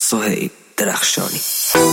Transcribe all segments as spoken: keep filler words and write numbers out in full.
سهیل درخشانی.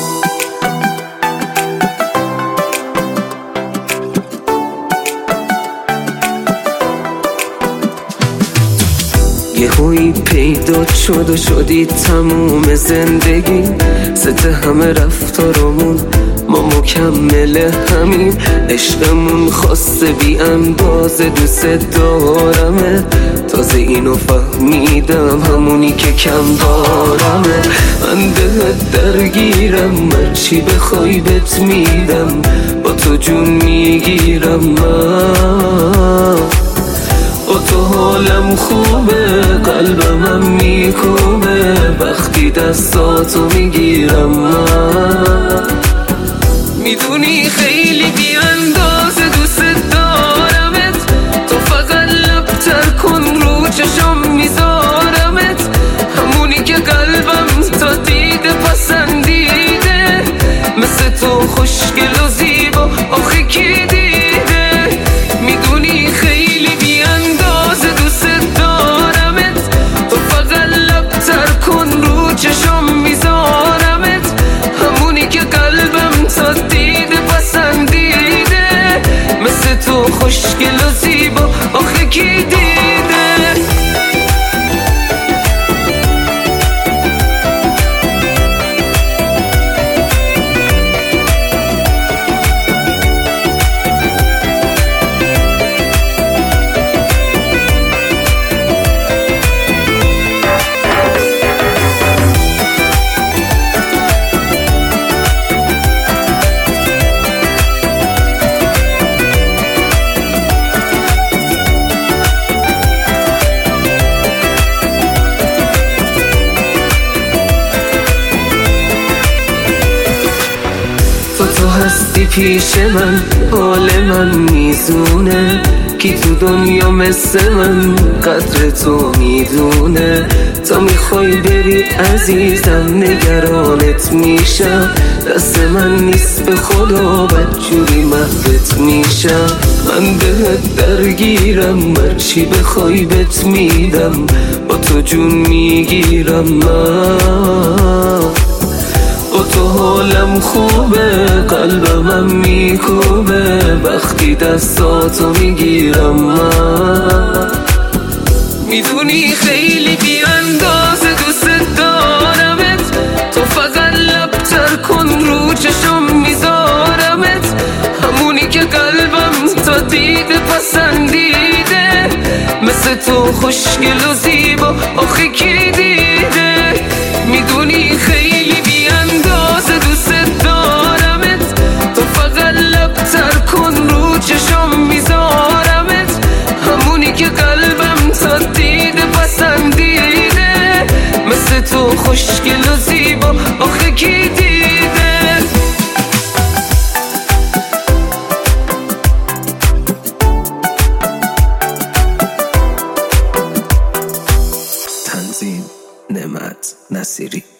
یهویی پیدا شد و شدی تموم زندگی، ست همه رفتارمون ما مکمل همین، عشقمون خاصه بی اندازه، دوست دارمه، تازه اینو فهمیدم همونی که کم دارمه. من بهت درگیرم، من چی بخوای بهت میدم، با تو جون میگیرم، من با تو حالم خوبه، قلبم میکوبه وقتی دستاتو میگیرم. من میدونی خیلی بی اندازه دوست دارمت، تو فقط لبتر کن رو چشم میذارمت، همونی که قلبم تا دیده پسندیده، مثل تو خوشگل و زیبا آخه کی دیده. میدونی خیلی بی اندازه دوست دارمت، تو فقط لبتر کن رو چشم میذارمت، همونی که قلبم تا دیده پسندیده، مثل تو خوشگل و زیبا آخه کی دیده. تو هستی پیش من، حال من میزونه، کی تو دنیا مثل من قدر تو میدونه. تا میخوای بری عزیزم نگرانت میشم، دست من نیست به خدا بدجوری محوت میشم. من بهت درگیرم، من چی بخوای بهت میدم، با تو جون میگیرم. من با تو حالم خوبه، قلبم میکوبه وقتی دستاتو میگیرم. من میدونی خیلی بی اندازه دوست دارمت، تو فقط لبتر کن رو چشم میذارمت، همونی که قلبم تا دیده پسندیده، مثل تو خوشگل و زیبا آخه کی دیده. میدونی خیلی بی اندازه دوست دارمت، تو فقط لبتر کن رو چشم میذارمت، همونی که قلبم تا دیده پسندیده، مثل تو خوشگل و زیبا آخه کی دیده. تنظیم نعمت نصیری.